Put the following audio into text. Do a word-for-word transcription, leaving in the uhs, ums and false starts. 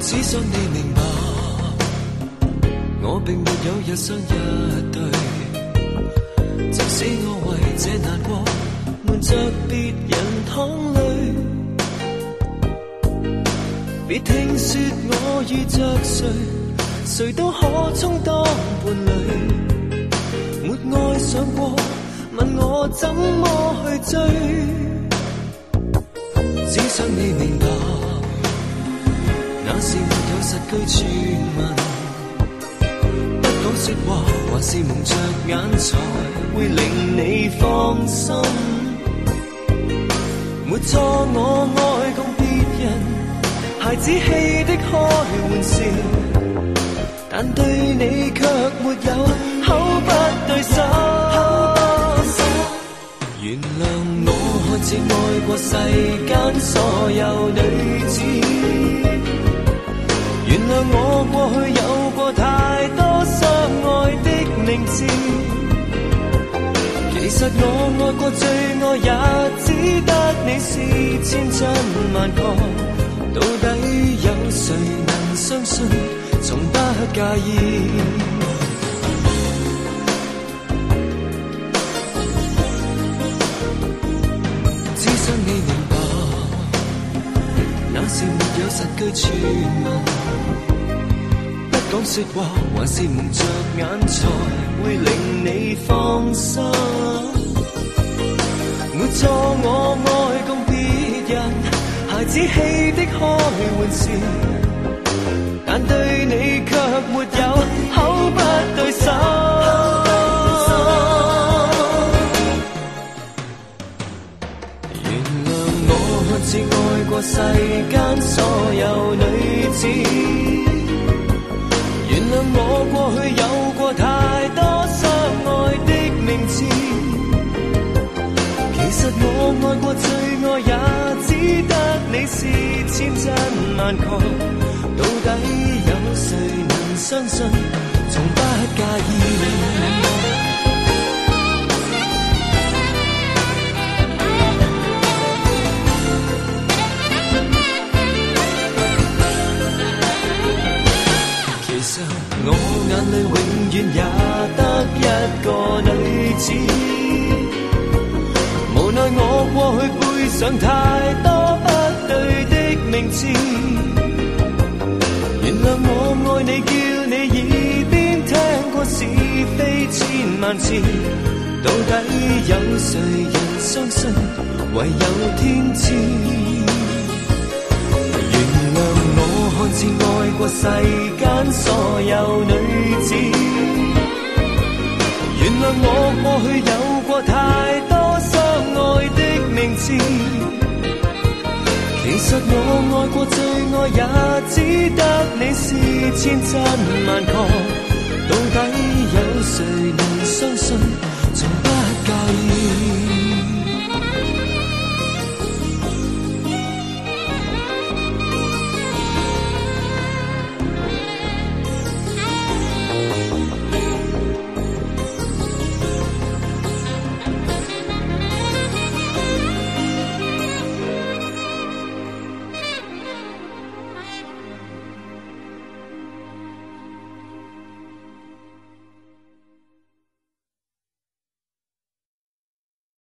只想你明白，我并沒有一雙一對。即使我為這難過瞞着別人淌淚，別聽說我遇着誰，誰都可充當伴侶。沒愛上過，問我怎麼去追？只想你明白，那是沒有實據傳聞，不講說話，還是蒙着眼才會令你放心。沒錯，我愛共別人，孩子氣的開玩笑，但對你卻沒有口不對心。原諒我看似愛過世間所有女子，原諒我過去有過太多相愛的名字。其實我愛過最愛也只得你是千真萬確，到底有誰能相信，從不介意。只想你明白，那是沒有實據傳聞，不講說話，還是蒙着眼才會令你放心。沒錯，我愛共別人，孩子氣的開玩笑，但對你卻沒有口不對心。原諒我看似愛過世間所有女子，原諒我過去有過太多相愛的名字。其實我愛過最愛也只得你是千真萬確，到底有誰能相信，從不介意。其實我眼淚永遠也得一個女子，無奈我過去背上太多不對的名字。原諒我愛你，叫你耳邊聽過是非千萬次，到底有誰人相信，唯有天知。原諒我看似愛過世間所有女子，原諒我過去有過太多相愛的名字。其實我愛過最愛也只得你是千真萬確，到底有誰能相信，從不